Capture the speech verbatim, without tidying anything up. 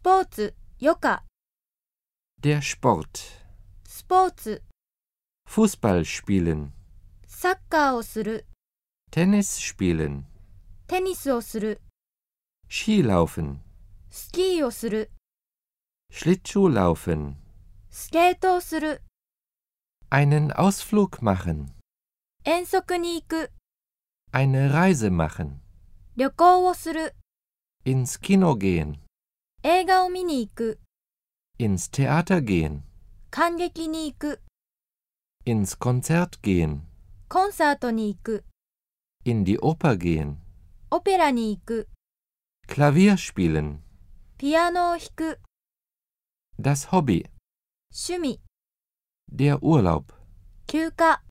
ポーツ、余暇。 Der Sport. スポーツ、 Fußball spielen. サッカーをする。 Tennis spielen. テニスをする。 Skilaufen. スキーをする。 Schlittschuhlaufen. スケートをする。 Einen Ausflug machen. 遠足に行く。 Eine Reise machen. 旅行をする。 Ins Kino gehen. 映画を見に行く。 Ins Theater gehen. 観劇に行く。 Ins Konzert gehen. コンサートに行く。 In die Oper gehen. オペラに行く。 Klavier spielen. ピアノを弾く。 Das Hobby. 趣味、 Der Urlaub. 休暇。